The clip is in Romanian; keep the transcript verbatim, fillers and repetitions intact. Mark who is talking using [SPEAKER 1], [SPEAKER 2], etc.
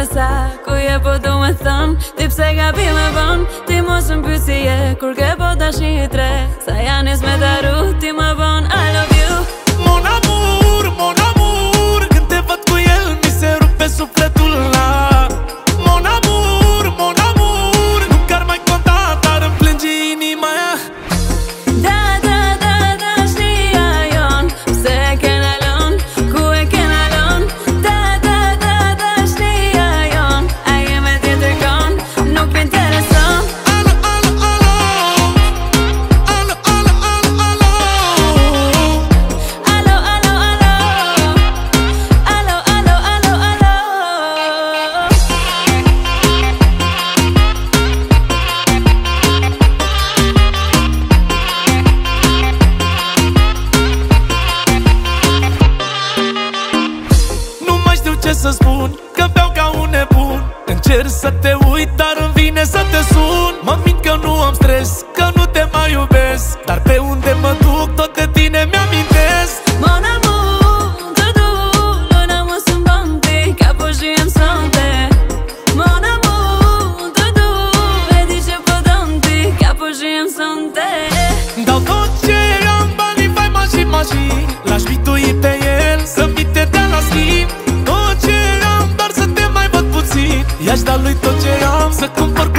[SPEAKER 1] sa ku je po du me thon ti pse gabi me von ti mos më pyesi je kur ke po dashni tre sa janis me daru ti më von I love you
[SPEAKER 2] Mon amour, mon amour când te văd cu el mi se rupe sufletul la Mon amour, mon amour nu că ar mai conta dar îmi plânge inima ea
[SPEAKER 1] Da, da, da, da, știa jon pse kena lon ku e kena lon Da, da, da, da, știa jon a je me tjetër kon nuk m'intereson
[SPEAKER 2] Alo, alo, alo Alo, alo, alo, alo
[SPEAKER 1] Alo, alo, alo Alo, alo, alo, alo
[SPEAKER 2] Nu mai știu ce să spun, că beau ca un nebun Încerc să te uit, dar îmi vine să te sun Mă mint că nu am stres, că nu te mai iubesc Dar pe unde mă duc, tot de tine mi-amintesc
[SPEAKER 1] Mon amour, të du, luna mos më bën ti, ka po shihem sonte Mon amour, të du, e di që po don ti, ka po shihem sonte
[SPEAKER 2] Dau tot ce am, banii, faima și mașini L-aș bitui pe el, să-mi te dea la schimb Tot ce am, doar să te mai văd puțin I-aș da lui tot ce am, să cumpăr